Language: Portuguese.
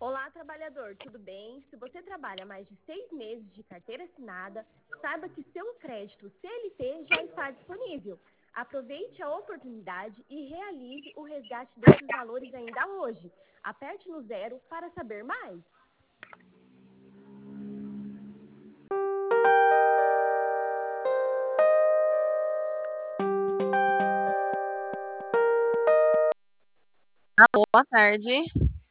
Olá, trabalhador, tudo bem? Se você trabalha mais de 6 meses de carteira assinada, saiba que seu crédito CLT já está disponível. Aproveite a oportunidade e realize o resgate desses valores ainda hoje. Aperte no zero para saber mais. Boa tarde.